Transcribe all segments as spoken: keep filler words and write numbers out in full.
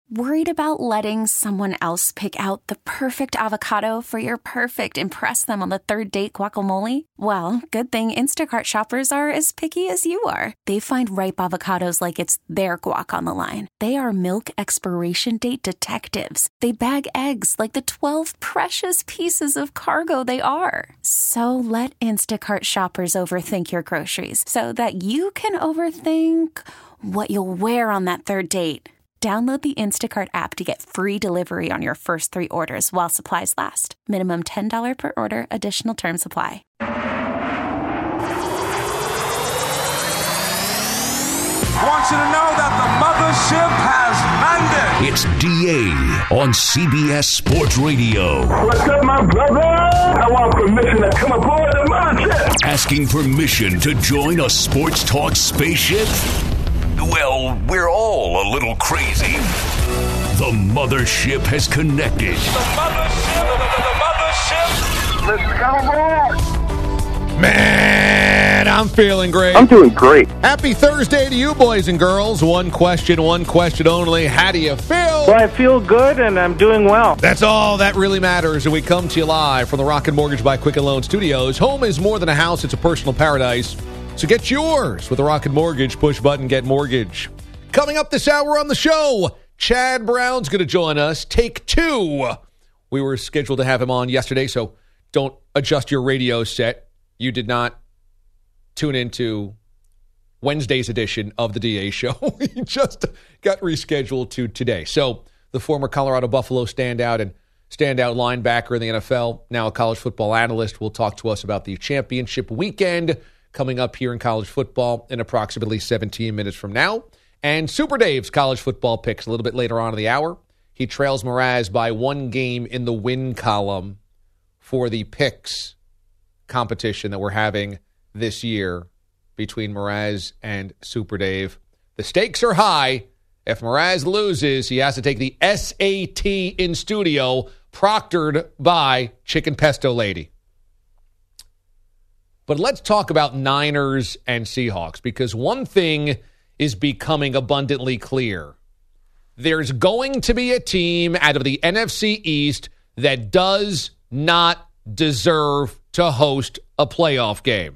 Worried about letting someone else pick out the perfect avocado for your perfect impress them on the third date guacamole? Well, good thing Instacart shoppers are as picky as you are. They find ripe avocados like it's their guac on the line. They are milk expiration date detectives. They bag eggs like the twelve precious pieces of cargo they are. So let Instacart shoppers overthink your groceries so that you can overthink what you'll wear on that third date. Download the Instacart app to get free delivery on your first three orders while supplies last. Minimum ten dollars per order. Additional terms apply. Want you to know that the mothership has landed. It's D A on C B S Sports Radio. What's up, my brother? I want permission to come aboard the mothership. Asking permission to join a sports talk spaceship? Well, we're all a little crazy. The mothership has connected. The mothership, the, the, the mothership. Let's come aboard. Man, I'm feeling great. I'm doing great. Happy Thursday to you, boys and girls. One question, one question only. How do you feel? Well, I feel good, and I'm doing well. That's all that really matters. And we come to you live from the Rocket Mortgage by Quicken Loan Studios. Home is more than a house. It's a personal paradise. So get yours with the Rocket Mortgage. Push button, get mortgage. Coming up this hour on the show, Chad Brown's going to join us. Take two. We were scheduled to have him on yesterday, so don't adjust your radio set. You did not tune into Wednesday's edition of the D A show. He just got rescheduled to today. So the former Colorado Buffalo standout and standout linebacker in the N F L, now a college football analyst, will talk to us about the championship weekend coming up here in college football in approximately seventeen minutes from now. And Super Dave's college football picks a little bit later on in the hour. He trails Mraz by one game in the win column for the picks competition that we're having this year between Mraz and Super Dave. The stakes are high. If Mraz loses, he has to take the S A T in studio, proctored by Chicken Pesto Lady. But let's talk about Niners and Seahawks, because one thing is becoming abundantly clear. There's going to be a team out of the N F C East that does not deserve to host a playoff game.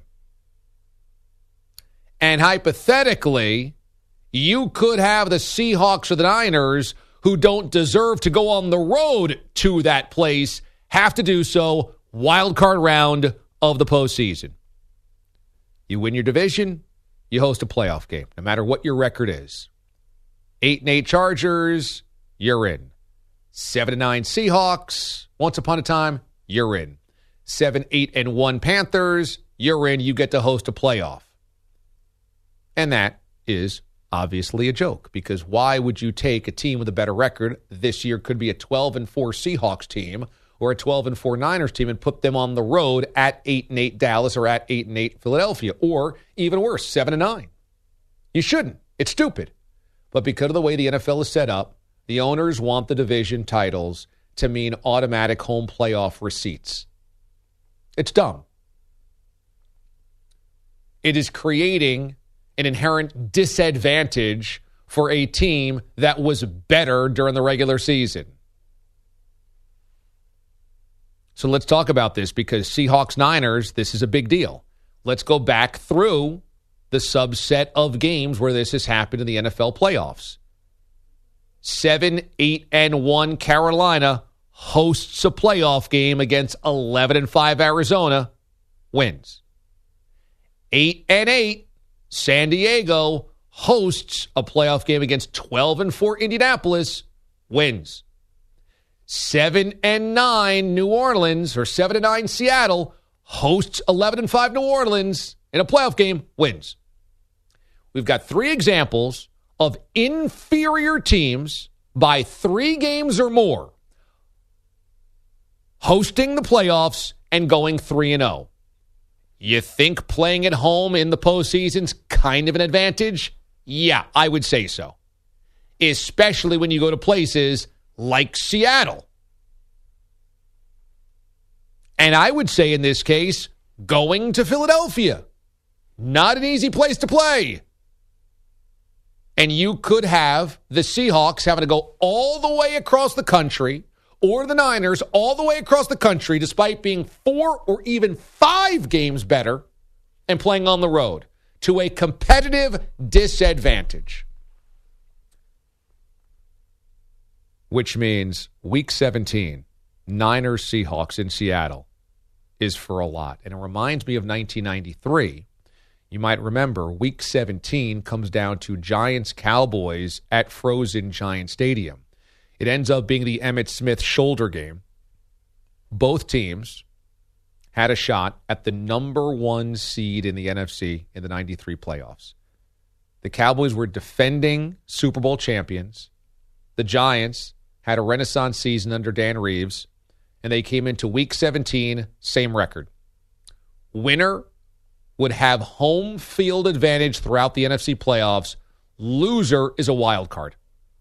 And hypothetically, you could have the Seahawks or the Niners, who don't deserve to go on the road to that place, have to do so wild card round of the postseason. You win your division, you host a playoff game, no matter what your record is. Eight and eight Chargers, you're in. Seven and nine Seahawks, once upon a time, you're in. Seven, eight, and one Panthers, you're in. You get to host a playoff. And that is obviously a joke, because why would you take a team with a better record? This year could be a twelve and four Seahawks team or a twelve and four Niners team and put them on the road at eight and eight Dallas or at eight and eight Philadelphia, or even worse, seven and nine. You shouldn't. It's stupid. But because of the way the N F L is set up, the owners want the division titles to mean automatic home playoff receipts. It's dumb. It is creating an inherent disadvantage for a team that was better during the regular season. So let's talk about this, because Seahawks-Niners, this is a big deal. Let's go back through the subset of games where this has happened in the N F L playoffs. Seven, eight, and one Carolina hosts a playoff game against eleven and five Arizona, wins. Eight and eight San Diego hosts a playoff game against twelve and four Indianapolis, wins. Seven and nine New Orleans, or seven and nine Seattle, hosts eleven and five New Orleans in a playoff game, wins. We've got three examples of inferior teams by three games or more hosting the playoffs and going three and oh. You think playing at home in the postseason's kind of an advantage? Yeah, I would say so. Especially when you go to places like Seattle. And I would say in this case, going to Philadelphia. Not an easy place to play. And you could have the Seahawks having to go all the way across the country, or the Niners all the way across the country, despite being four or even five games better and playing on the road, to a competitive disadvantage. Which means week seventeen, Niners Seahawks in Seattle, is for a lot. And it reminds me of nineteen ninety-three. You might remember week seventeen comes down to Giants Cowboys at Frozen Giant Stadium. It ends up being the Emmitt Smith shoulder game. Both teams had a shot at the number one seed in the N F C in the ninety-three playoffs. The Cowboys were defending Super Bowl champions. The Giants had a renaissance season under Dan Reeves, and they came into week seventeen, same record. Winner would have home field advantage throughout the N F C playoffs. Loser is a wild card.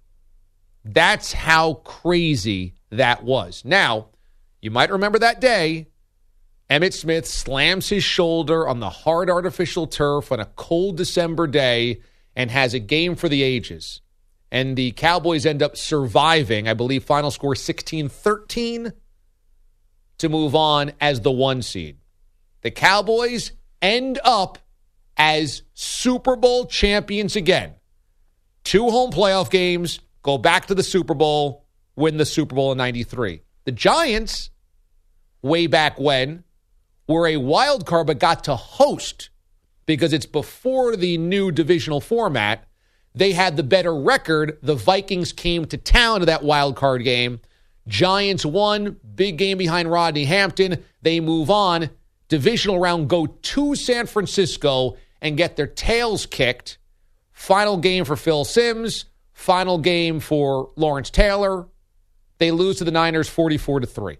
That's how crazy that was. Now, you might remember that day, Emmitt Smith slams his shoulder on the hard artificial turf on a cold December day and has a game for the ages. And the Cowboys end up surviving, I believe final score sixteen thirteen, to move on as the one seed. The Cowboys end up as Super Bowl champions again. Two home playoff games, go back to the Super Bowl, win the Super Bowl in ninety-three. The Giants, way back when, were a wild card but got to host because it's before the new divisional format. They had the better record. The Vikings came to town to that wild card game. Giants won, big game behind Rodney Hampton. They move on. Divisional round, go to San Francisco and get their tails kicked. Final game for Phil Simms. Final game for Lawrence Taylor. They lose to the Niners forty-four to three.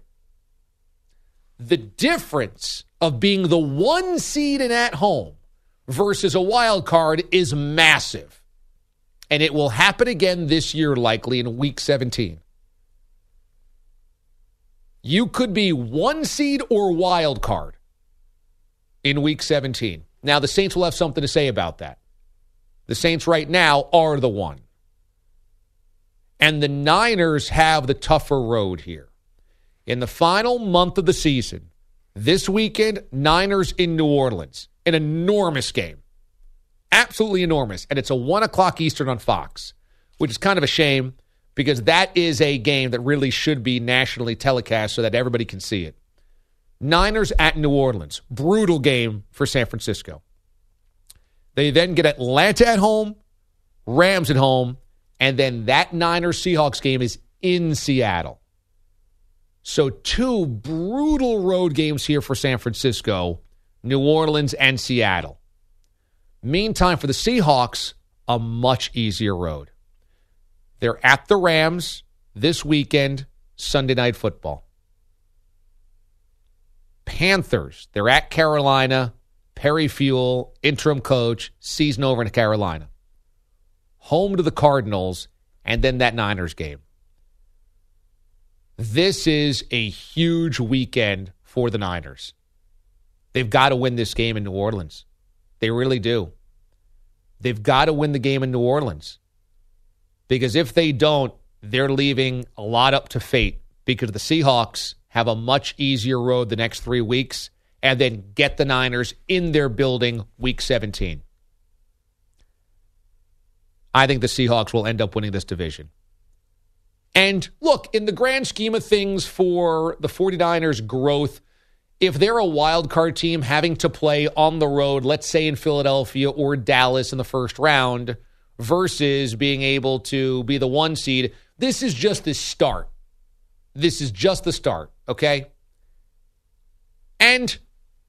The difference of being the one seed and at home versus a wild card is massive. And it will happen again this year, likely in week seventeen. You could be one seed or wild card in week seventeen. Now, the Saints will have something to say about that. The Saints right now are the one. And the Niners have the tougher road here. In the final month of the season, this weekend, Niners in New Orleans. An enormous game. Absolutely enormous. And it's a one o'clock Eastern on Fox, which is kind of a shame because that is a game that really should be nationally telecast so that everybody can see it. Niners at New Orleans. Brutal game for San Francisco. They then get Atlanta at home, Rams at home, and then that Niners-Seahawks game is in Seattle. So two brutal road games here for San Francisco, New Orleans and Seattle. Meantime, for the Seahawks, a much easier road. They're at the Rams this weekend, Sunday Night Football. Panthers, they're at Carolina. Perry Fewell, interim coach, season over in Carolina. Home to the Cardinals, and then that Niners game. This is a huge weekend for the Niners. They've got to win this game in New Orleans. They really do. They've got to win the game in New Orleans. Because if they don't, they're leaving a lot up to fate because the Seahawks have a much easier road the next three weeks and then get the Niners in their building week seventeen. I think the Seahawks will end up winning this division. And look, in the grand scheme of things for the 49ers' growth, if they're a wild card team having to play on the road, let's say in Philadelphia or Dallas in the first round, versus being able to be the one seed, this is just the start. This is just the start, okay? And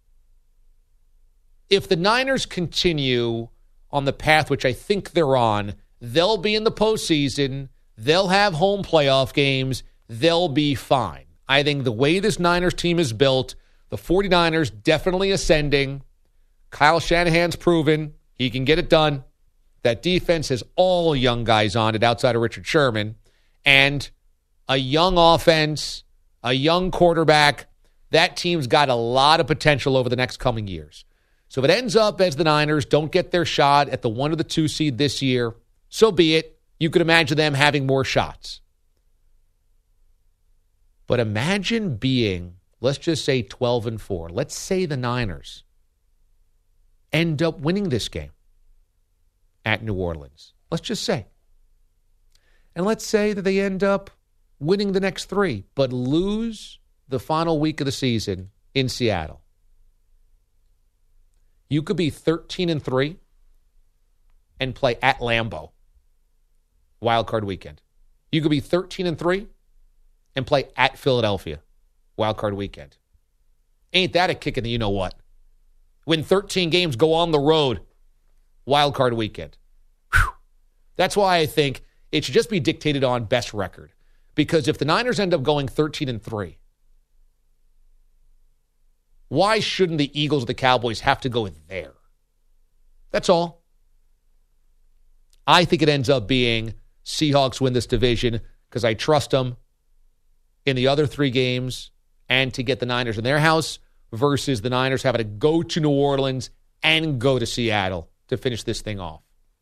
if the Niners continue on the path which I think they're on, they'll be in the postseason. They'll have home playoff games. They'll be fine. I think the way this Niners team is built, the 49ers definitely ascending. Kyle Shanahan's proven he can get it done. That defense has all young guys on it outside of Richard Sherman. And a young offense, a young quarterback. That team's got a lot of potential over the next coming years. So if it ends up as the Niners don't get their shot at the one or the two seed this year, So be it. You could imagine them having more shots. But imagine being, let's just say twelve and four. Let's say the Niners end up winning this game at New Orleans. Let's just say. And let's say that they end up winning the next three, but lose the final week of the season in Seattle. You could be thirteen and three and play at Lambeau wild card weekend. You could be thirteen and three and play at Philadelphia wild card weekend. Ain't that a kick in the you-know-what? Win thirteen games, go on the road wild card weekend. Whew. That's why I think it should just be dictated on best record. Because if the Niners end up going thirteen and three, why shouldn't the Eagles or the Cowboys have to go there? That's all. I think it ends up being Seahawks win this division because I trust them in the other three games and to get the Niners in their house versus the Niners having to go to New Orleans and go to Seattle to finish this thing off.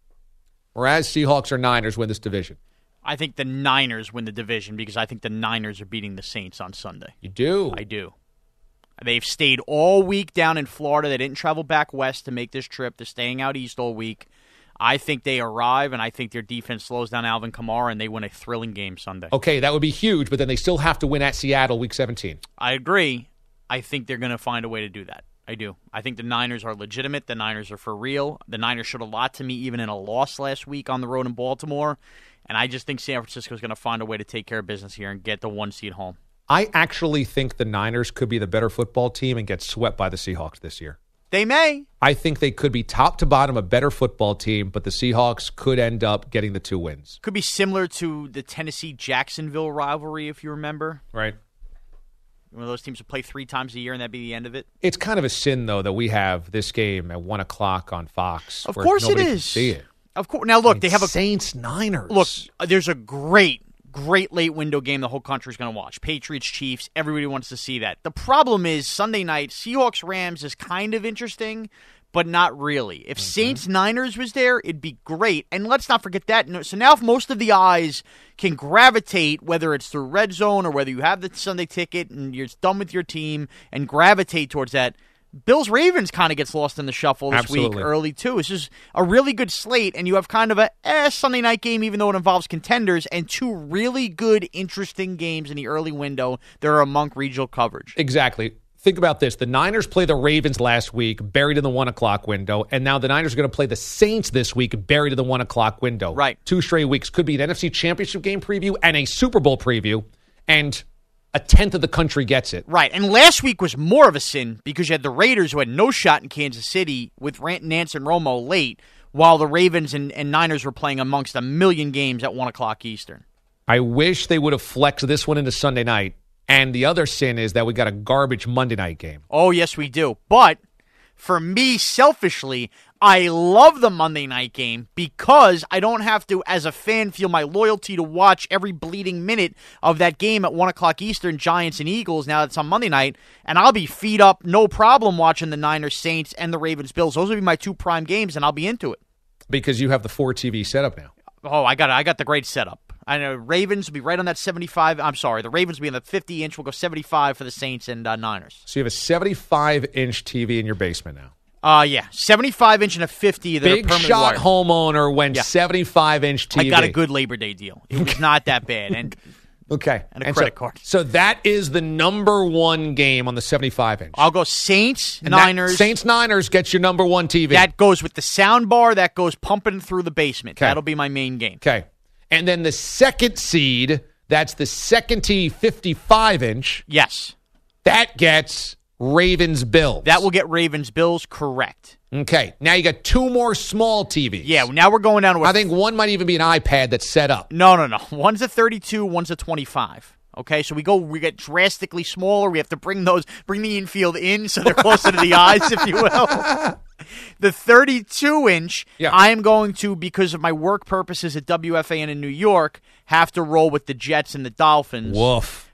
Whereas Seahawks or Niners win this division. I think the Niners win the division because I think the Niners are beating the Saints on Sunday. You do? I do. They've stayed all week down in Florida. They didn't travel back west to make this trip. They're staying out east all week. I think they arrive, and I think their defense slows down Alvin Kamara, and they win a thrilling game Sunday. Okay, that would be huge, but then they still have to win at Seattle week seventeen. I agree. I think they're going to find a way to do that. I do. I think the Niners are legitimate. The Niners are for real. The Niners showed a lot to me even in a loss last week on the road in Baltimore, and I just think San Francisco is going to find a way to take care of business here and get the one seed home. I actually think the Niners could be the better football team and get swept by the Seahawks this year. They may. I think they could be top to bottom a better football team, but the Seahawks could end up getting the two wins. Could be similar to the Tennessee-Jacksonville rivalry, if you remember. Right. One of those teams would play three times a year, and that'd be the end of it. It's kind of a sin, though, that we have this game at one o'clock on Fox. Of course it is. Can see it. Of course. Now, look, I mean, they have a Saints-Niners. Look, there's a great, great late window game the whole country's going to watch. Patriots, Chiefs, everybody wants to see that. The problem is Sunday night, Seahawks-Rams is kind of interesting, but not really. If mm-hmm. Saints-Niners was there, it'd be great. And let's not forget that. So now if most of the eyes can gravitate, whether it's through Red Zone or whether you have the Sunday ticket and you're done with your team and gravitate towards that, Bills-Ravens kind of gets lost in the shuffle this Absolutely. week early, too. This is a really good slate, and you have kind of a eh, Sunday night game, even though it involves contenders, and two really good, interesting games in the early window that are among regional coverage. Exactly. Think about this. The Niners play the Ravens last week, buried in the one o'clock window, and now the Niners are going to play the Saints this week, buried in the one o'clock window. Right. Two straight weeks. Could be an N F C Championship game preview and a Super Bowl preview, and a tenth of the country gets it. Right, and last week was more of a sin because you had the Raiders who had no shot in Kansas City with Nance and Romo late, while the Ravens and, and Niners were playing amongst a million games at one o'clock Eastern. I wish they would have flexed this one into Sunday night. And the other sin is that we got a garbage Monday night game. Oh, yes, we do. But for me, selfishly, I love the Monday night game because I don't have to, as a fan, feel my loyalty to watch every bleeding minute of that game at one o'clock Eastern, Giants and Eagles, now that's on Monday night, and I'll be feet up, no problem, watching the Niners, Saints, and the Ravens, Bills. Those will be my two prime games, and I'll be into it. Because you have the four T V setup now. Oh, I got I got the great setup. I know Ravens will be right on that seventy-five. I'm sorry, the Ravens will be on the fifty inch. We'll go seventy-five for the Saints and uh, Niners. So you have a seventy-five inch T V in your basement now. Uh, yeah, seventy-five inch and a fifty. That Big are permanent shot wired. homeowner went Yeah. seventy-five inch T V. I got a good Labor Day deal. It was not that bad, and okay, and a credit so, card. So that is the number one game on the seventy-five inch. I'll go Saints, And Niners. Saints Niners gets your number one T V. That goes with the sound bar. That goes pumping through the basement. 'Kay. That'll be my main game. Okay. And then the second seed, that's the second T fifty-five inch. Yes. That gets Ravens Bills. That will get Ravens Bills correct. Okay. Now you got two more small T Vs. Yeah, now we're going down to a I think one might even be an iPad that's set up. No, no, no. One's a thirty-two, one's a twenty-five. Okay, so we go, we get drastically smaller. We have to bring those, bring the infield in so they're closer to the eyes, if you will. The thirty-two inch, Yeah. I am going to, because of my work purposes at W F A N in New York, have to roll with the Jets and the Dolphins. Woof.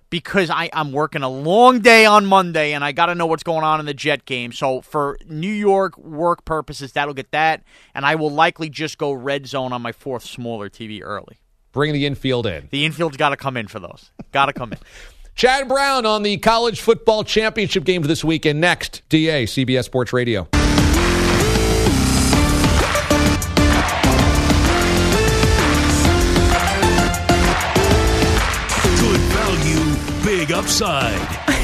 because I, I'm working a long day on Monday, and I got to know what's going on in the Jet game. So for New York work purposes, that'll get that, and I will likely just go red zone on my fourth smaller T V early. Bring the infield in. The infield's got to come in for those. Got to come in. Chad Brown on the college football championship games this weekend. Next, D A, C B S Sports Radio. Big upside.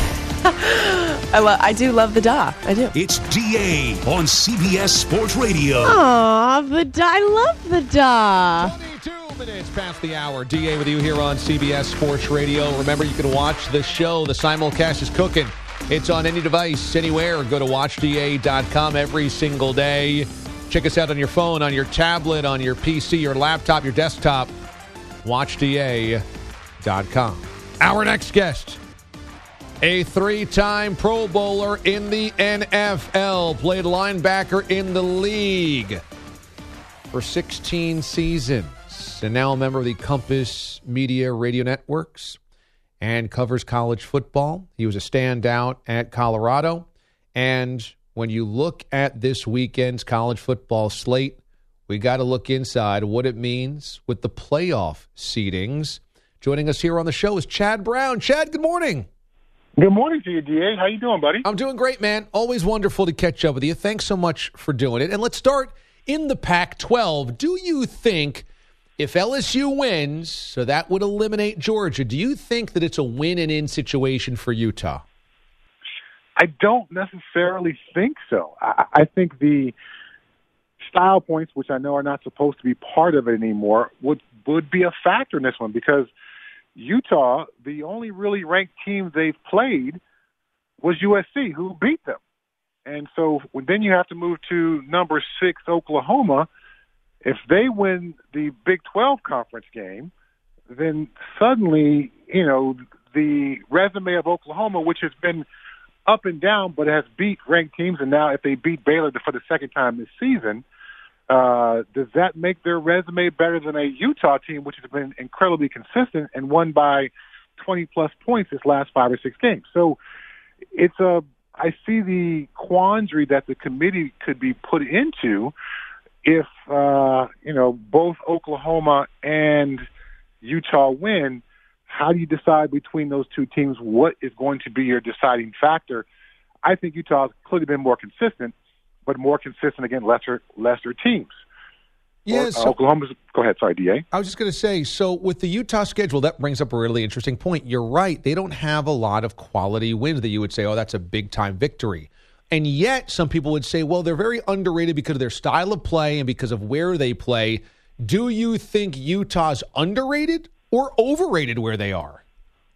I, lo- I do love the da. I do. It's D A on C B S Sports Radio. Aw, the da. I love the da. twenty-two minutes past the hour. D A with you here on C B S Sports Radio. Remember, you can watch the show. The simulcast is cooking. It's on any device, anywhere. Go to watch D A dot com every single day. Check us out on your phone, on your tablet, on your P C, your laptop, your desktop. watch D A dot com. Our next guest, a three-time Pro Bowler in the N F L, played linebacker in the league for sixteen seasons, and now a member of the Compass Media Radio Networks and covers college football. He was a standout at Colorado, and when you look at this weekend's college football slate, we got to look inside what it means with the playoff seedings. Joining us here on the show is Chad Brown. Chad, good morning. Good morning to you, D A. How you doing, buddy? I'm doing great, man. Always wonderful to catch up with you. Thanks so much for doing it. And let's start in the Pac twelve. Do you think if L S U wins, so that would eliminate Georgia, do you think that it's a win and in situation for Utah? I don't necessarily think so. I, I think the style points, which I know are not supposed to be part of it anymore, would, would be a factor in this one because Utah, the only really ranked team they've played was U S C, who beat them. And so then you have to move to number six, Oklahoma. If they win the Big twelve conference game, then suddenly, you know, the resume of Oklahoma, which has been up and down but has beat ranked teams, and now if they beat Baylor for the second time this season, Uh, does that make their resume better than a Utah team, which has been incredibly consistent and won by twenty-plus points this last five or six games? So it's a, I see the quandary that the committee could be put into if, uh, you know, both Oklahoma and Utah win. How do you decide between those two teams? What is going to be your deciding factor? I think Utah has clearly been more consistent, but more consistent against lesser lesser teams. Yeah, or, so, uh, Oklahoma's. Go ahead, sorry, D A. I was just going to say, so with the Utah schedule, that brings up a really interesting point. You're right; they don't have a lot of quality wins that you would say, "Oh, that's a big time victory." And yet, some people would say, "Well, they're very underrated because of their style of play and because of where they play." Do you think Utah's underrated or overrated where they are?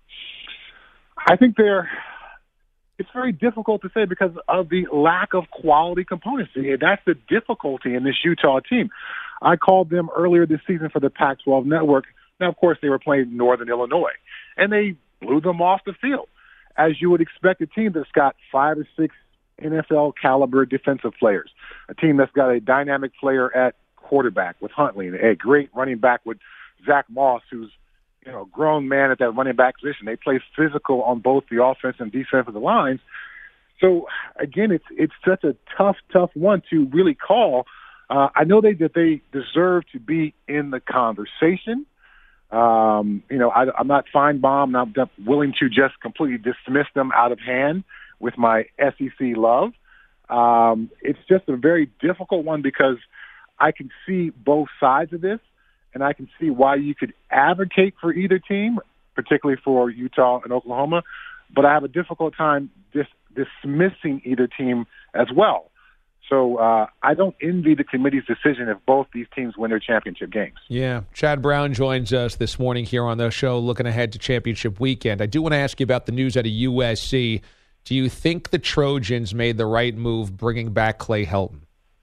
I think they're. It's very difficult to say because of the lack of quality components. That's the difficulty in this Utah team. I called them earlier this season for the Pac twelve network. Now, of course, they were playing Northern Illinois, and they blew them off the field, as you would expect a team that's got five or six N F L caliber defensive players, a team that's got a dynamic player at quarterback with Huntley, and a great running back with Zach Moss, who's you know, grown man at that running back position. They play physical on both the offense and defensive lines. So again, it's it's such a tough, tough one to really call. Uh, I know they that they deserve to be in the conversation. Um, you know, I, I'm not Feinbaum. I'm not willing to just completely dismiss them out of hand with my S E C love. Um, it's just a very difficult one because I can see both sides of this. And I can see why you could advocate for either team, particularly for Utah and Oklahoma, but I have a difficult time dis- dismissing either team as well. So uh, I don't envy the committee's decision if both these teams win their championship games. Yeah. Chad Brown joins us this morning here on the show looking ahead to championship weekend. I do want to ask you about the news out of U S C. Do you think the Trojans made the right move bringing back Clay Helton?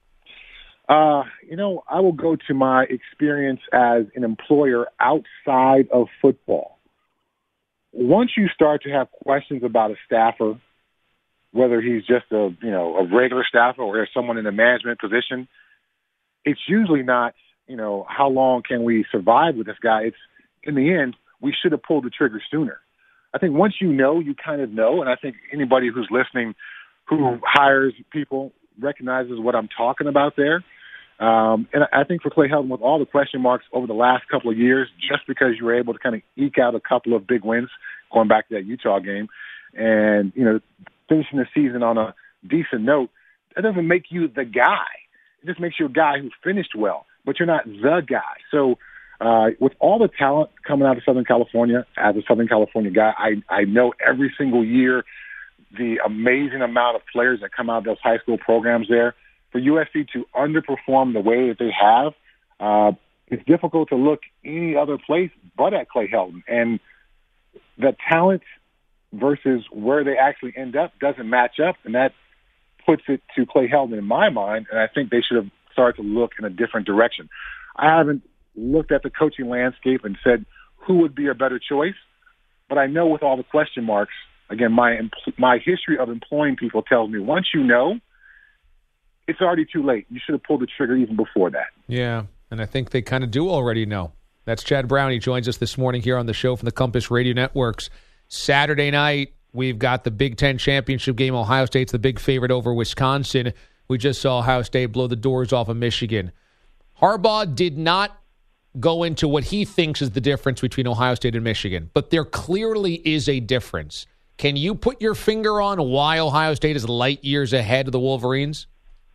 Uh, you know, I will go to my experience as an employer outside of football. Once you start to have questions about a staffer, whether he's just a, you know, a regular staffer or someone in a management position, it's usually not, you know, how long can we survive with this guy? It's, in the end, we should have pulled the trigger sooner. I think once you know, you kind of know, and I think anybody who's listening who hires people recognizes what I'm talking about there. Um, and I think for Clay Helton, with all the question marks over the last couple of years, just because you were able to kind of eke out a couple of big wins, going back to that Utah game, and, you know, finishing the season on a decent note, that doesn't make you the guy. It just makes you a guy who finished well, but you're not the guy. So uh, with all the talent coming out of Southern California, as a Southern California guy, I, I know every single year the amazing amount of players that come out of those high school programs there. For U S C to underperform the way that they have, uh, it's difficult to look any other place but at Clay Helton. And the talent versus where they actually end up doesn't match up, and that puts it to Clay Helton in my mind, and I think they should have started to look in a different direction. I haven't looked at the coaching landscape and said who would be a better choice, but I know with all the question marks, again, my my history of employing people tells me once you know, it's already too late. You should have pulled the trigger even before that. Yeah, and I think they kind of do already know. That's Chad Brown. He joins us this morning here on the show from the Compass Radio Networks. Saturday night, we've got the Big Ten championship game. Ohio State's the big favorite over Wisconsin. We just saw Ohio State blow the doors off of Michigan. Harbaugh did not go into what he thinks is the difference between Ohio State and Michigan, but there clearly is a difference. Can you put your finger on why Ohio State is light years ahead of the Wolverines?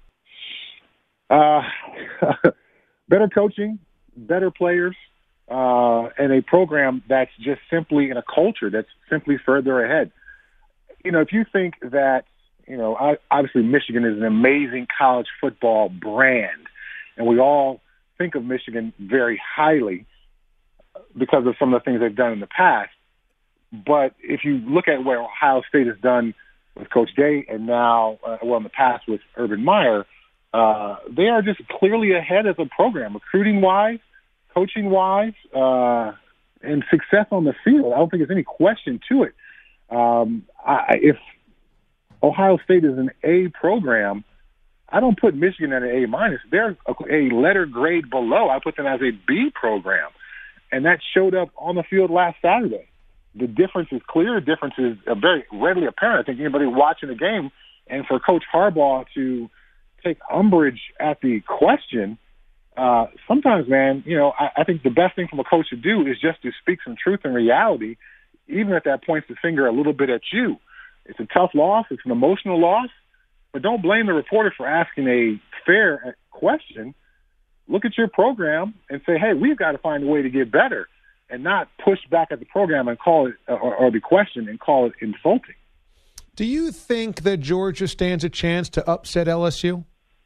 Uh, better coaching, better players, uh, and a program that's just simply in a culture that's simply further ahead. You know, if you think that, you know, I, obviously Michigan is an amazing college football brand, and we all think of Michigan very highly because of some of the things they've done in the past. But if you look at what Ohio State has done with Coach Day and now, uh, well, in the past with Urban Meyer, uh, they are just clearly ahead as a program, recruiting-wise, coaching-wise, uh, and success on the field. I don't think there's any question to it. Um, I, if Ohio State is an A program, I don't put Michigan at an A minus. They're a, a letter grade below. I put them as a B program, and that showed up on the field last Saturday. The difference is clear. The difference is uh, very readily apparent. I think anybody watching the game, and for Coach Harbaugh to take umbrage at the question, uh, sometimes, man, you know, I, I think the best thing from a coach to do is just to speak some truth and reality, even if that points the finger a little bit at you. It's a tough loss. It's an emotional loss. But don't blame the reporter for asking a fair question. Look at your program and say, hey, we've got to find a way to get better, and not push back at the program and call it, or, or the question and call it insulting. Do you think that Georgia stands a chance to upset L S U?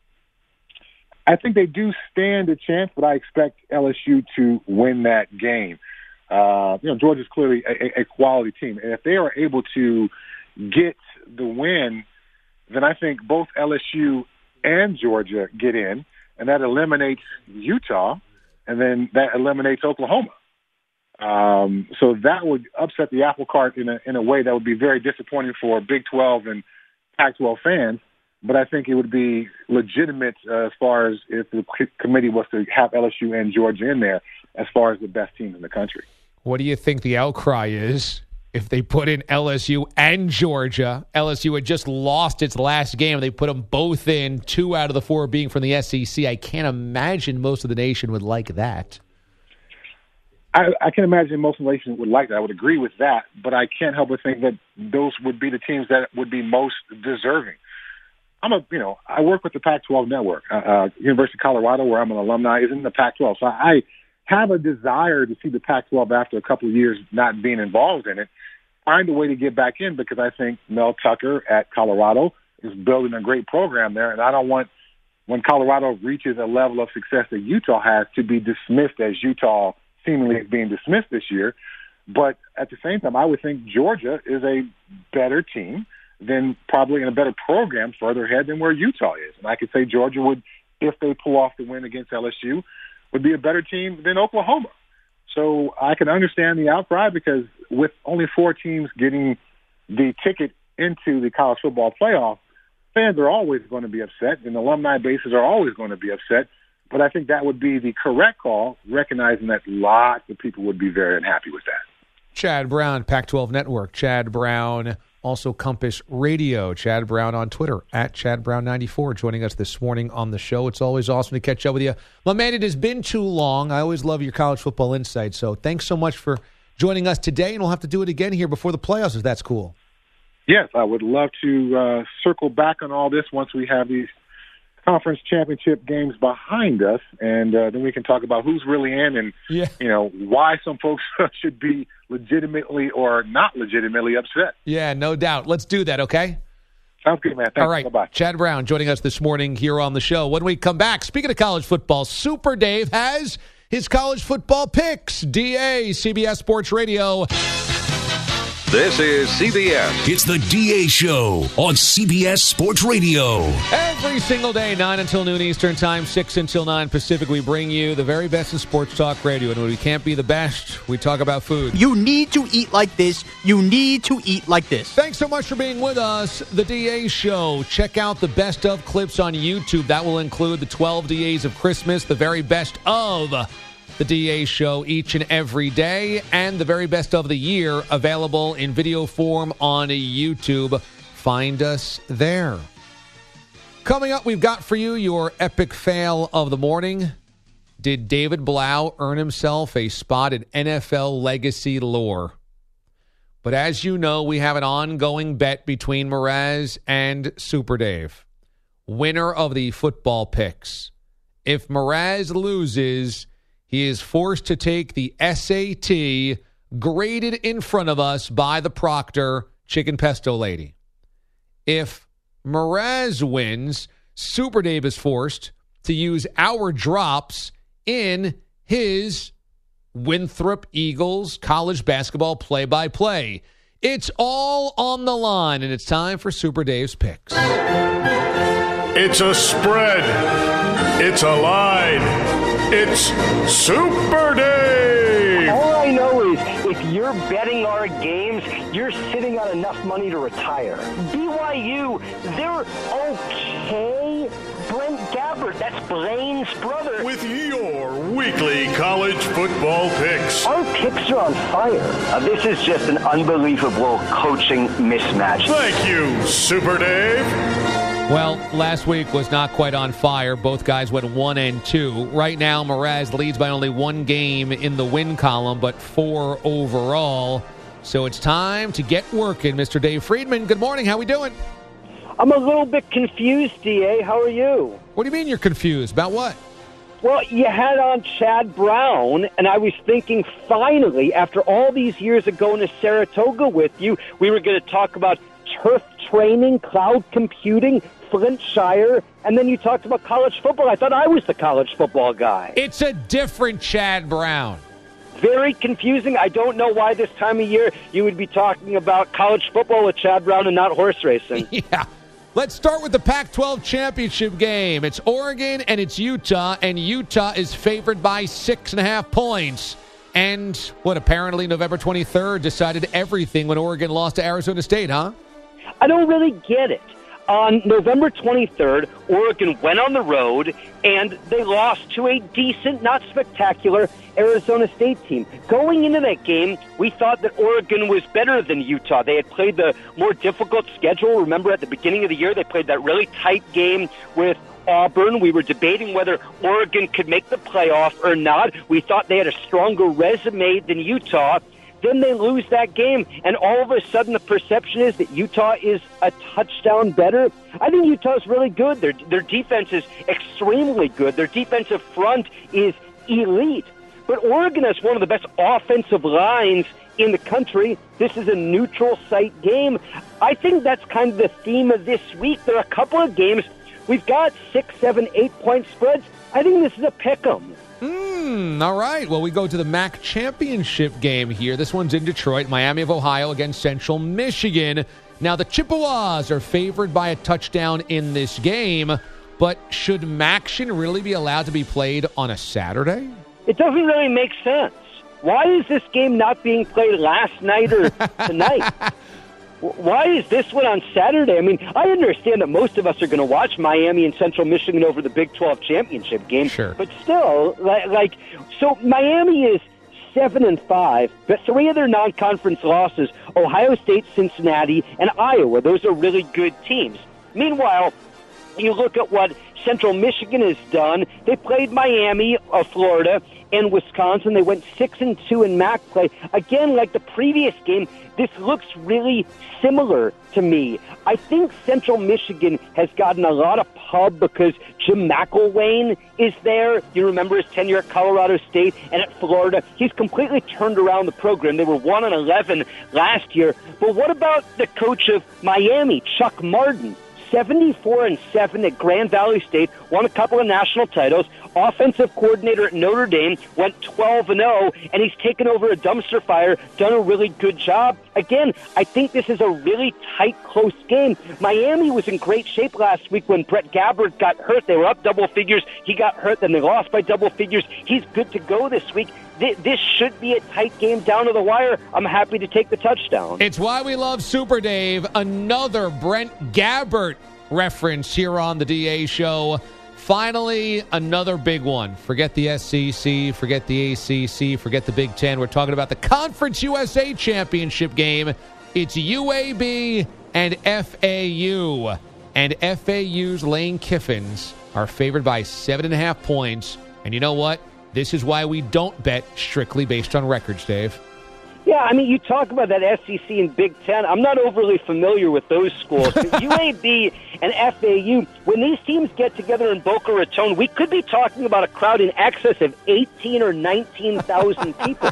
I think they do stand a chance, but I expect L S U to win that game. Uh, you know, Georgia's clearly a, a quality team, and if they are able to get the win, then I think both L S U and Georgia get in, and that eliminates Utah, and then that eliminates Oklahoma. Um, so that would upset the apple cart in a, in a way that would be very disappointing for Big twelve and Pac twelve fans. But I think it would be legitimate uh, as far as if the committee was to have L S U and Georgia in there as far as the best teams in the country. What do you think the outcry is if they put in L S U and Georgia? L S U had just lost its last game. They put them both in, two out of the four being from the S E C. I can't imagine most of the nation would like that. I, I can imagine most of the nation would like that. I would agree with that, but I can't help but think that those would be the teams that would be most deserving. I'm a, you know, I work with the Pac twelve network. Uh, uh, University of Colorado, where I'm an alumni, is in the Pac twelve. So I have a desire to see the Pac twelve after a couple of years not being involved in it, find a way to get back in, because I think Mel Tucker at Colorado is building a great program there. And I don't want, when Colorado reaches a level of success that Utah has, to be dismissed as Utah seemingly is being dismissed this year. But at the same time, I would think Georgia is a better team, than probably in a better program further ahead than where Utah is. And I could say Georgia would, if they pull off the win against L S U, would be a better team than Oklahoma. So I can understand the outcry, because with only four teams getting the ticket into the college football playoff, fans are always going to be upset, and alumni bases are always going to be upset. But I think that would be the correct call, recognizing that lots of people would be very unhappy with that. Chad Brown, Pac twelve Network. Chad Brown, also Compass Radio. Chad Brown on Twitter, at Chad Brown ninety-four, joining us this morning on the show. It's always awesome to catch up with you. My man, it has been too long. I always love your college football insight, so thanks so much for joining us today, and we'll have to do it again here before the playoffs, if that's cool. Yes, I would love to uh, circle back on all this once we have these conference championship games behind us, and uh, then we can talk about who's really in and, yeah. you know, why some folks should be legitimately or not legitimately upset. Yeah, no doubt. Let's do that, okay? Sounds good, man. Thanks. All right. Bye-bye. Chad Brown joining us this morning here on the show. When we come back, speaking of college football, Super Dave has his college football picks. D A, C B S Sports Radio. This is C B S. It's the D A Show on C B S Sports Radio. Every single day, nine until noon Eastern Time, six until nine Pacific, we bring you the very best in sports talk radio. And when we can't be the best, we talk about food. You need to eat like this. You need to eat like this. Thanks so much for being with us. The D A Show. Check out the best of clips on YouTube. That will include the twelve D As of Christmas, the very best of the D A Show each and every day, and the very best of the year available in video form on YouTube. Find us there. Coming up, we've got for you your epic fail of the morning. Did David Blau earn himself a spot in N F L legacy lore? But as you know, we have an ongoing bet between Mraz and Super Dave. Winner of the football picks. If Mraz loses, he is forced to take the S A T graded in front of us by the proctor, Chicken Pesto Lady. If Mraz wins, Super Dave is forced to use our drops in his Winthrop Eagles college basketball play-by-play. It's all on the line, and it's time for Super Dave's picks. It's a spread. It's a line. It's Super Dave! All I know is if you're betting our games, you're sitting on enough money to retire. B Y U, they're okay. Brent Gabbert, that's Blaine's brother. With your weekly college football picks. Our picks are on fire. Uh, this is just an unbelievable coaching mismatch. Thank you, Super Dave. Well, last week was not quite on fire. Both guys went one and two. Right now, Mraz leads by only one game in the win column, but four overall. So it's time to get working. Mister Dave Friedman, good morning. How we doing? I'm a little bit confused, D A. How are you? What do you mean you're confused? About what? Well, you had on Chad Brown, and I was thinking finally, after all these years of going to Saratoga with you, we were going to talk about turf training, cloud computing, Flintshire, and then you talked about college football. I thought I was the college football guy. It's a different Chad Brown. Very confusing. I don't know why this time of year you would be talking about college football with Chad Brown and not horse racing. Yeah. Let's start with the Pac twelve championship game. It's Oregon and it's Utah, and Utah is favored by six and a half points. And what, apparently November twenty-third decided everything when Oregon lost to Arizona State, huh? I don't really get it. On November twenty-third, Oregon went on the road, and they lost to a decent, not spectacular, Arizona State team. Going into that game, we thought that Oregon was better than Utah. They had played the more difficult schedule. Remember, at the beginning of the year, they played that really tight game with Auburn. We were debating whether Oregon could make the playoff or not. We thought they had a stronger resume than Utah. Then they lose that game, and all of a sudden the perception is that Utah is a touchdown better. I think Utah is really good. Their, their defense is extremely good. Their defensive front is elite. But Oregon has one of the best offensive lines in the country. This is a neutral site game. I think that's kind of the theme of this week. There are a couple of games. We've got six, seven, eight-point spreads. I think this is a pick-em. Hmm, all right. Well, we go to the M A C championship game here. This one's in Detroit, Miami of Ohio against Central Michigan. Now, the Chippewas are favored by a touchdown in this game, but should MACtion really be allowed to be played on a Saturday? It doesn't really make sense. Why is this game not being played last night or tonight? Why is this one on Saturday? I mean, I understand that most of us are going to watch Miami and Central Michigan over the Big twelve championship game. Sure. But still, like, like so Miami is seven and five, but three of their non-conference losses, Ohio State, Cincinnati, and Iowa. Those are really good teams. Meanwhile, you look at what Central Michigan has done. They played Miami, uh, Florida, and Wisconsin. They went six and two in M A C play. Again, like the previous game, this looks really similar to me. I think Central Michigan has gotten a lot of pub because Jim McElwain is there. You remember his tenure at Colorado State and at Florida. He's completely turned around the program. They were one and eleven last year. But what about the coach of Miami, Chuck Martin? seventy-four and seven at Grand Valley State, won a couple of national titles. Offensive coordinator at Notre Dame, went twelve and oh, and he's taken over a dumpster fire, done a really good job. Again, I think this is a really tight, close game. Miami was in great shape last week when Brett Gabbert got hurt. They were up double figures. He got hurt, then they lost by double figures. He's good to go this week. This should be a tight game down to the wire. I'm happy to take the touchdown. It's why we love Super Dave. Another Brent Gabbert reference here on the D A Show. Finally, another big one. Forget the S E C, forget the A C C, forget the Big Ten. We're talking about the Conference U S A Championship game. It's U A B and F A U. And F A U's Lane Kiffins are favored by seven and a half points. And you know what? This is why we don't bet strictly based on records, Dave. Yeah, I mean, you talk about that S E C and Big Ten. I'm not overly familiar with those schools. But U A B and F A U, when these teams get together in Boca Raton, we could be talking about a crowd in excess of eighteen or nineteen thousand people.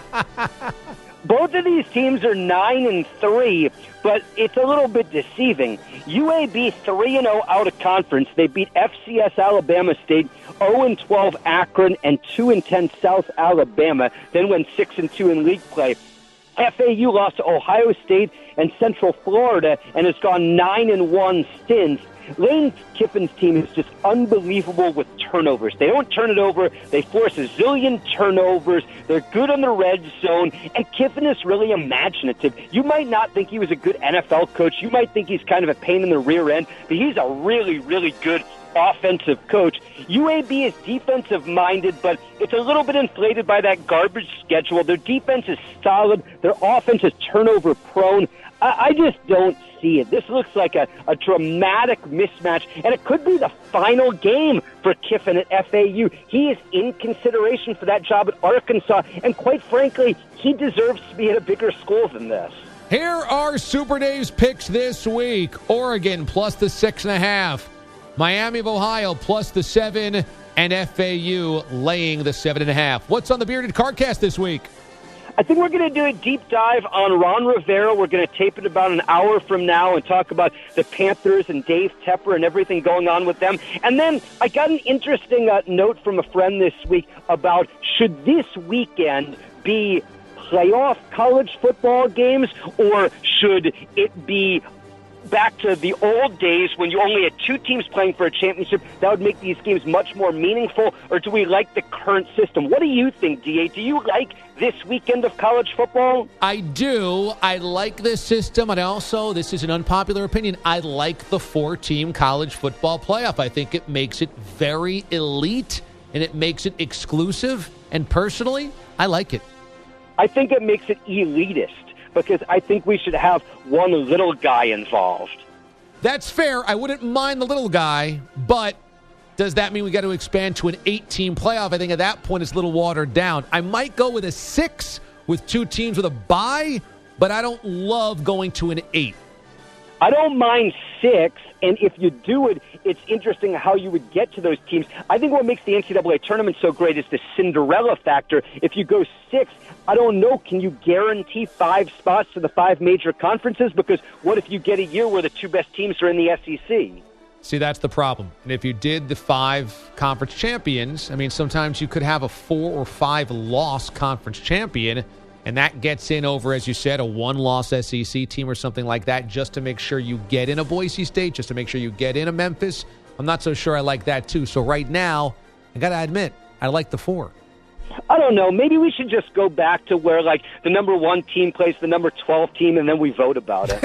Both of these teams are nine and three, but it's a little bit deceiving. U A B three and oh out of conference. They beat F C S Alabama State, oh and twelve Akron, and two and ten South Alabama. Then went six and two in league play. F A U lost to Ohio State and Central Florida and has gone nine and one since. Lane Kiffin's team is just unbelievable with turnovers. They don't turn it over. They force a zillion turnovers. They're good on the red zone. And Kiffin is really imaginative. You might not think he was a good N F L coach. You might think he's kind of a pain in the rear end. But he's a really, really good offensive coach. U A B is defensive-minded, but it's a little bit inflated by that garbage schedule. Their defense is solid. Their offense is turnover-prone. I, I just don't see it. This looks like a, a dramatic mismatch, and it could be the final game for Kiffin at F A U. He is in consideration for that job at Arkansas, and quite frankly, he deserves to be at a bigger school than this. Here are Super Dave's picks this week. Oregon plus the six and a half. Miami of Ohio plus the seven, and F A U laying the seven and a half. What's on the Bearded Cardcast this week? I think we're going to do a deep dive on Ron Rivera. We're going to tape it about an hour from now and talk about the Panthers and Dave Tepper and everything going on with them. And then I got an interesting uh, note from a friend this week about should this weekend be playoff college football games or should it be back to the old days when you only had two teams playing for a championship? That would make these games much more meaningful. Or do we like the current system? What do you think, D A? Do you like this weekend of college football? I do. I like this system. And also, this is an unpopular opinion, I like the four-team college football playoff. I think it makes it very elite and it makes it exclusive. And personally, I like it. I think it makes it elitist, because I think we should have one little guy involved. That's fair. I wouldn't mind the little guy, but does that mean we got to expand to an eight-team playoff? I think at that point it's a little watered down. I might go with a six with two teams with a bye, but I don't love going to an eight. I don't mind six, and if you do it, it's interesting how you would get to those teams. I think what makes the N C double A tournament so great is the Cinderella factor. If you go six, I don't know, can you guarantee five spots to the five major conferences? Because what if you get a year where the two best teams are in the S E C? See, that's the problem. And if you did the five conference champions, I mean, sometimes you could have a four or five loss conference champion, and that gets in over, as you said, a one-loss S E C team or something like that, just to make sure you get in a Boise State, just to make sure you get in a Memphis. I'm not so sure I like that, too. So right now, I got to admit, I like the four. I don't know. Maybe we should just go back to where, like, the number one team plays the number twelve team, and then we vote about it.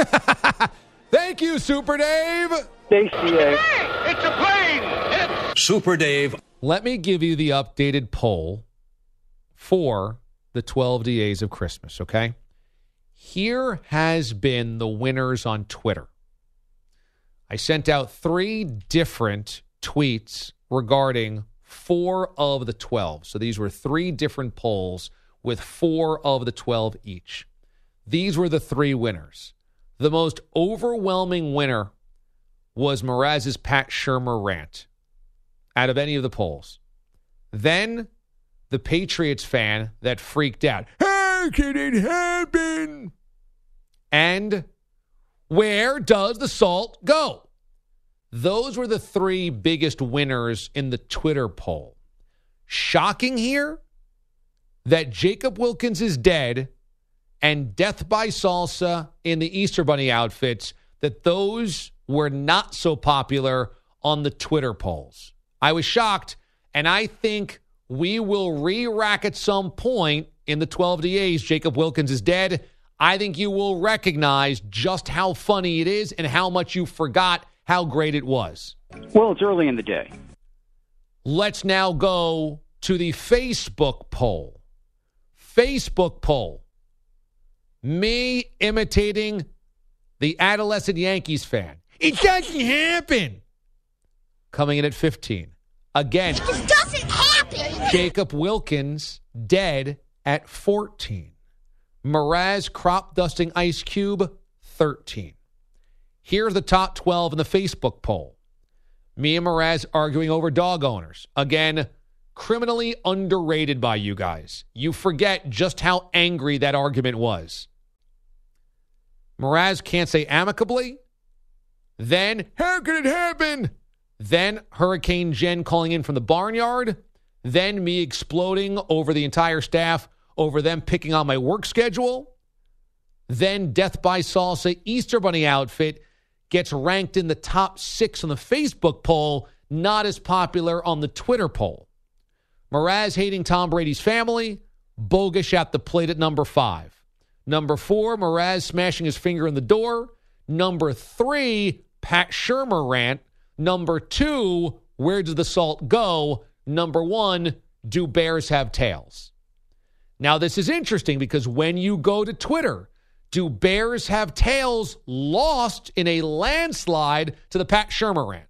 Thank you, Super Dave. Thanks, D A. It's a plane. It's Super Dave. Let me give you the updated poll for the twelve D As of Christmas, okay? Here has been the winners on Twitter. I sent out three different tweets regarding four of the twelve. So these were three different polls with four of the twelve each. These were the three winners. The most overwhelming winner was Mraz's Pat Shurmur rant out of any of the polls. Then the Patriots fan that freaked out. How can it happen? And where does the salt go? Those were the three biggest winners in the Twitter poll. Shocking here that Jacob Wilkins is dead and Death by Salsa in the Easter Bunny outfits, that those were not so popular on the Twitter polls. I was shocked, and I think we will re-rack at some point in the twelve D As. Jacob Wilkins is dead. I think you will recognize just how funny it is and how much you forgot how great it was. Well, it's early in the day. Let's now go to the Facebook poll. Facebook poll. Me imitating the adolescent Yankees fan. It doesn't happen. Coming in at fifteen. Again. It just doesn't happen. Jacob Wilkins dead at fourteen. Mraz crop dusting Ice Cube, thirteen. Here's the top twelve in the Facebook poll. Me and Mraz arguing over dog owners. Again, criminally underrated by you guys. You forget just how angry that argument was. Mraz can't say amicably. Then, how could it happen? Then Hurricane Jen calling in from the barnyard. Then me exploding over the entire staff over them picking on my work schedule. Then Death by Salsa Easter Bunny outfit gets ranked in the top six on the Facebook poll, not as popular on the Twitter poll. Mraz hating Tom Brady's family, Bogish at the plate at number five. Number four, Mraz smashing his finger in the door. Number three, Pat Shurmur rant. Number two, where does the salt go? Number one, do bears have tails? Now, this is interesting because when you go to Twitter, do bears have tails lost in a landslide to the Pat Shurmur rant.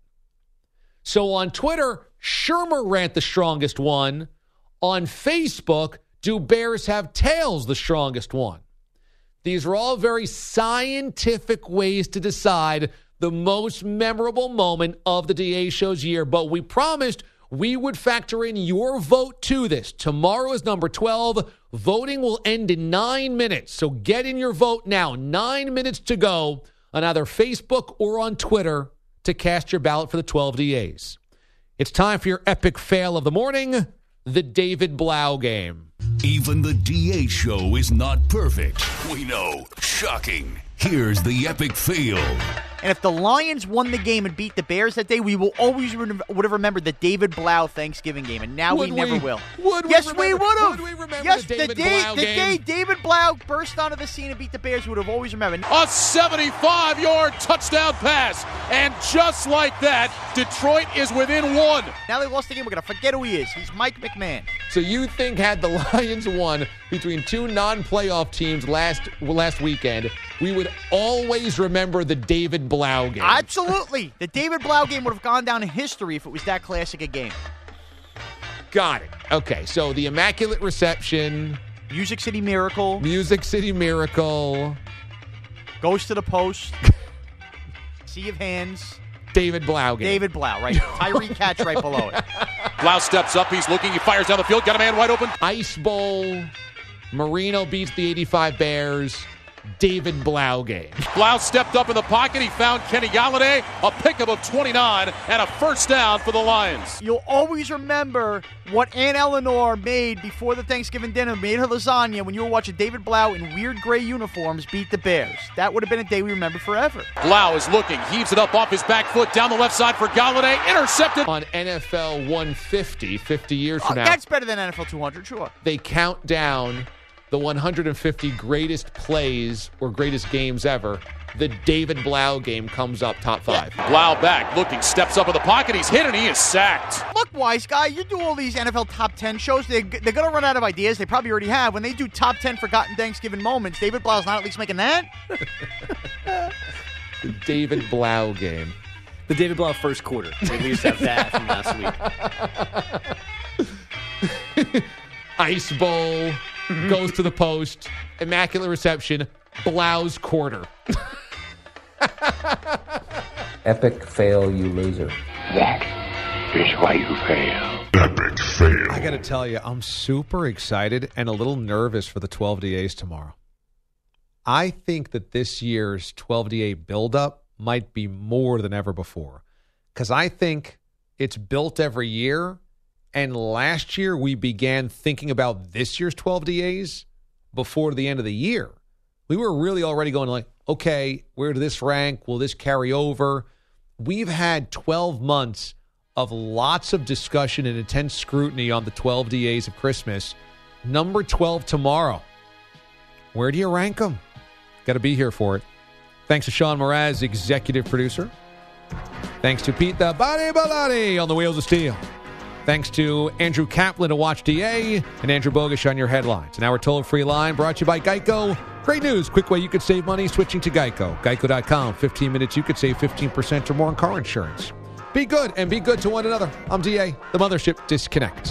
So on Twitter, Shurmur rant the strongest one. On Facebook, do bears have tails the strongest one? These are all very scientific ways to decide the most memorable moment of the D A Show's year, but we promised we would factor in your vote to this. Tomorrow is number twelve. Voting will end in nine minutes, so get in your vote now. Nine minutes to go on either Facebook or on Twitter to cast your ballot for the twelve D As. It's time for your epic fail of the morning, the David Blau game. Even the D A Show is not perfect. We know. Shocking. Here's the epic fail. And if the Lions won the game and beat the Bears that day, we will always re- would have remembered the David Blau Thanksgiving game, and now would we never we, will. Would yes, we, remember, we would have. Would we remember yes, the David the day, Blau the game? day David Blau burst onto the scene and beat the Bears, we would have always remembered. A seventy-five-yard touchdown pass, and just like that, Detroit is within one. Now they lost the game. We're going to forget who he is. He's Mike McMahon. So you think had the Lions won between two non-playoff teams last last weekend, we would always remember the David Blau game? Absolutely. The David Blau game would have gone down in history if it was that classic a game. Got it. Okay, so the Immaculate Reception. Music City Miracle. Music City Miracle. Goes to the post. Sea of Hands. David Blau game. David Blau, right. Tyree catch right below it. Blau steps up. He's looking. He fires down the field. Got a man wide open. Ice Bowl. Marino beats the eighty-five Bears. David Blau game. Blau stepped up in the pocket. He found Kenny Galladay. A pickup of twenty-nine and a first down for the Lions. You'll always remember what Aunt Eleanor made before the Thanksgiving dinner, made her lasagna when you were watching David Blau in weird gray uniforms beat the Bears. That would have been a day we remember forever. Blau is looking, heaves it up off his back foot, down the left side for Galladay, intercepted. On N F L one fifty, fifty years from oh, now. That's better than N F L two hundred, sure. They count down the one hundred fifty greatest plays or greatest games ever. the David Blau game comes up top five. Yeah. Blau back, looking, steps up in the pocket. He's hit and he is sacked. Look, wise guy, you do all these N F L top ten shows. They, they're going to run out of ideas. They probably already have. When they do top ten forgotten Thanksgiving moments, David Blau's not at least making that. The David Blau game. The David Blau first quarter. At least have that from last week. Ice Bowl goes to the post. Immaculate reception. Blau's quarter. Epic fail, you loser. That is why you fail. Epic fail. I got to tell you, I'm super excited and a little nervous for the twelve D As tomorrow. I think that this year's twelve D A buildup might be more than ever before because I think it's built every year. And last year, we began thinking about this year's twelve D As before the end of the year. We were really already going like, okay, where does this rank? Will this carry over? We've had twelve months of lots of discussion and intense scrutiny on the twelve D As of Christmas. Number twelve tomorrow. Where do you rank them? Got to be here for it. Thanks to Sean Mraz, executive producer. Thanks to Pete the Body Bellotti on the Wheels of Steel. Thanks to Andrew Kaplan to Watch D A and Andrew Bogish on your headlines. And our toll-free line brought to you by Geico. Great news. Quick way you could save money switching to Geico. Geico dot com. fifteen minutes you could save fifteen percent or more on car insurance. Be good and be good to one another. I'm D A. The Mothership disconnects.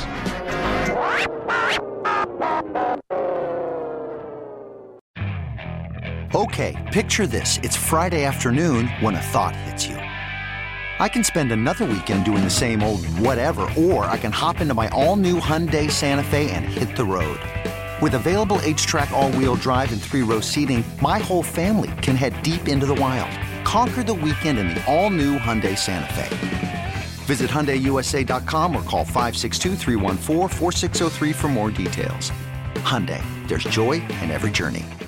Okay, picture this. It's Friday afternoon when a thought hits you. I can spend another weekend doing the same old whatever, or I can hop into my all-new Hyundai Santa Fe and hit the road. With available H-Track all-wheel drive and three-row seating, my whole family can head deep into the wild. Conquer the weekend in the all-new Hyundai Santa Fe. Visit Hyundai U S A dot com or call five six two, three one four, four six zero three for more details. Hyundai, there's joy in every journey.